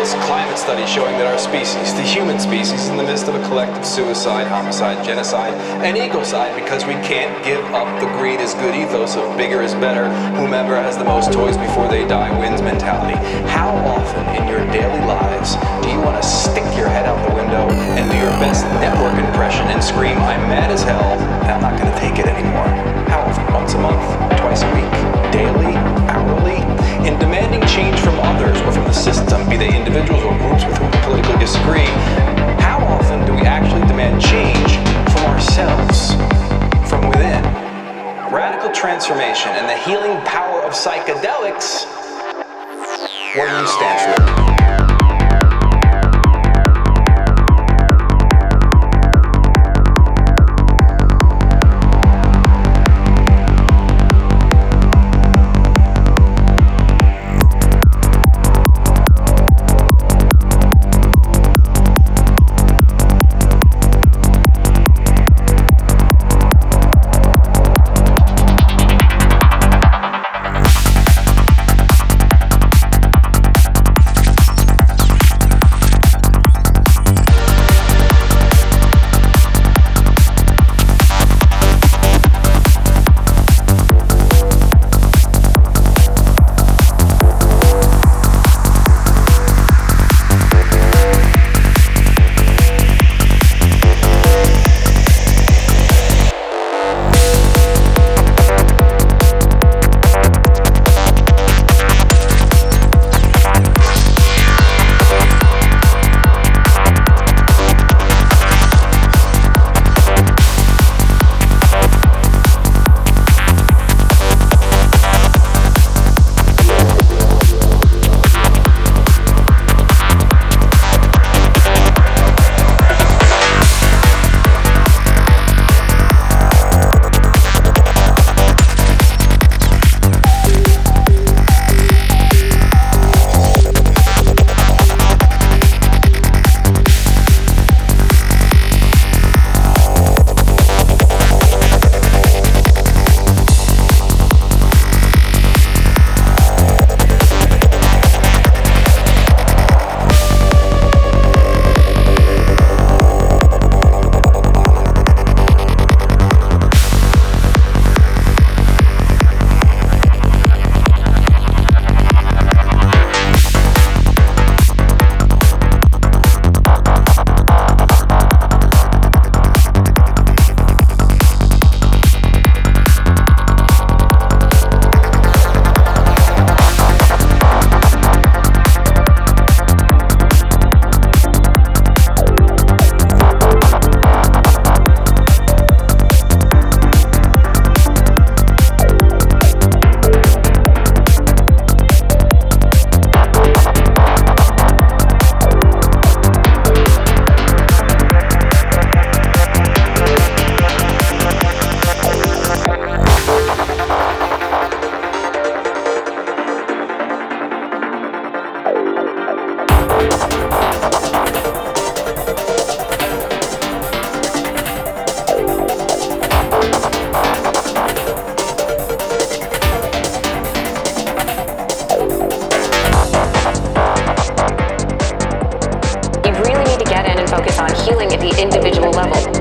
recent climate study showing that our species, the human species, is in the midst of a collective suicide, homicide, genocide, and ecocide because we can't give up the greed is good ethos of bigger is better, whomever has the most toys before they die wins mentality. How often in your daily lives do you want to stick your head out the window and do your best network impression and scream, I'm mad as hell, and I'm not going to take it anymore? How often? Once a month? Twice a week? Daily? Hourly? In demanding change from others or from the system, be they individuals or groups with whom we politically disagree, how often do we actually demand change from ourselves, from within? Radical transformation and the healing power of psychedelics. What do you stand for? Focus on healing at the individual level.